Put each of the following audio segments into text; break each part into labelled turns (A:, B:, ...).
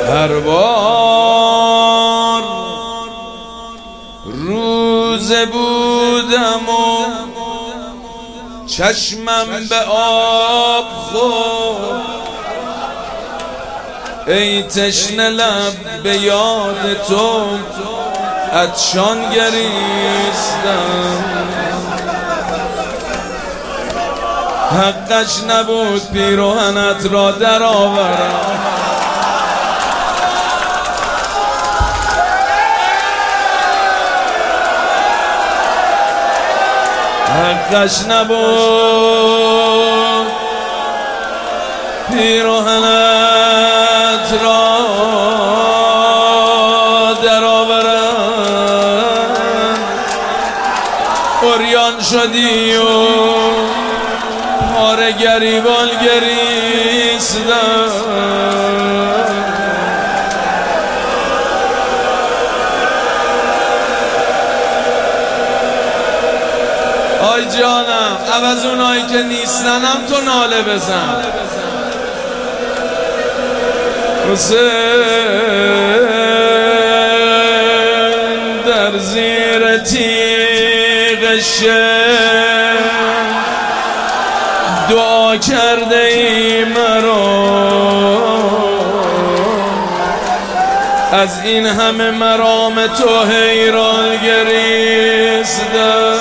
A: هر بار روزه بودم و چشمم به آب خورد، ای تشنه لب به یاد تو عطشان گریستم. حقش نبود پیراهنت را در آورم، حقش نبود پیراهنت را در آورم. عریان شدی و پاره گریبان گریستم. آی جانم، عوض اونایی که نیستنم تو ناله بزن. حسین در زیر تیغ شمع دعا کرده ای مرا، از این همه مرام تو حیران گریستم.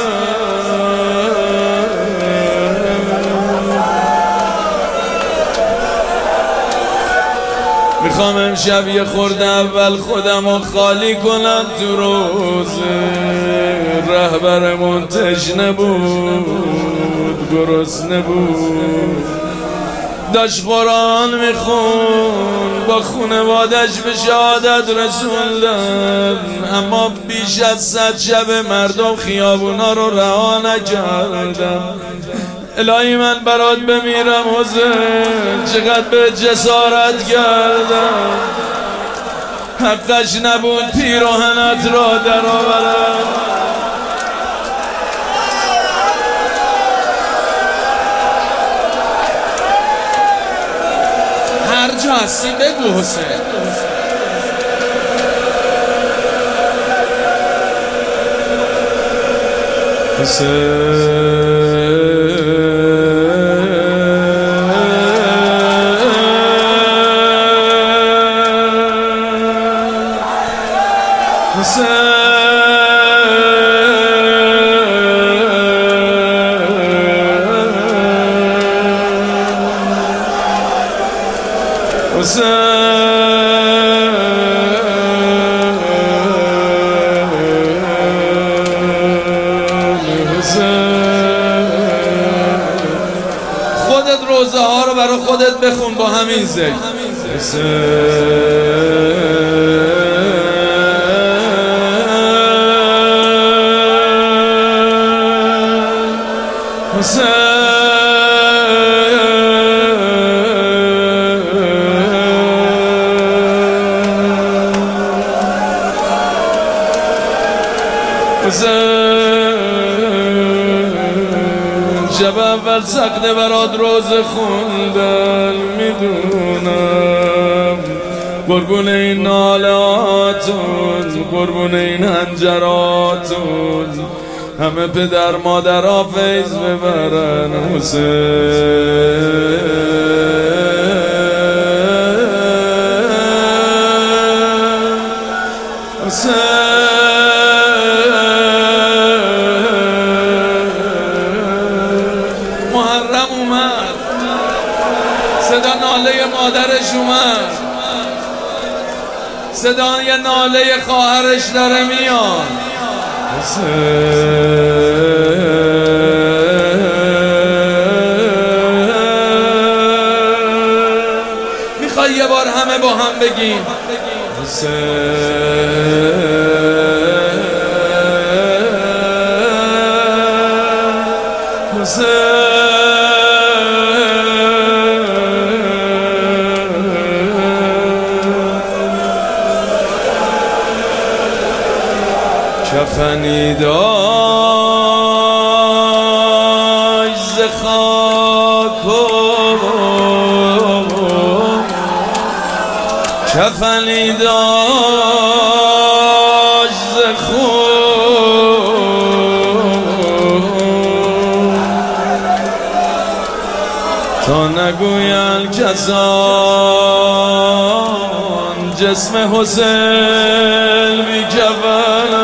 A: میخوام امشب یه خورده اول خودم رو خالی کنم تو روزه. رهبرمون تشنه بود، گرسنه بود، داشت قرآن میخون، با خونوادش به شهادت رسوندن، اما بیش از 100 شب مردم خیابونا رو رها نکردن. الهی من برات بمیرم حسین، چقدر به جسارت کردم. حقش نبود پیراهنت را در آورم. هر جا هستی بگو حسین. خودت روزه ها رو برای خودت بخون با همین ذکر. شب اول سقده برات روزه خوندن، میدونم قربون این نالهاتون، قربون این هنجراتون، همه پدر مادرها فیض ببرن. حسین محرم اومد، صدا ناله مادرش اومد، صدای ناله خواهرش داره میاد. میخوای یه بار همه با هم بگیم کفنی داشت ز خاک و کفنی داشت ز خون تا نگوین کسان جسم حسین بی کفن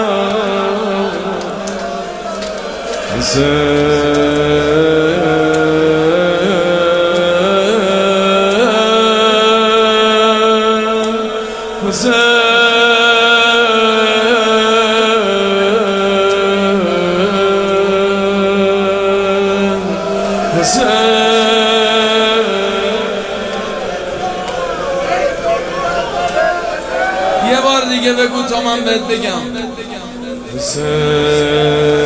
A: یه بار دیگه بگو تا من بهت بگم.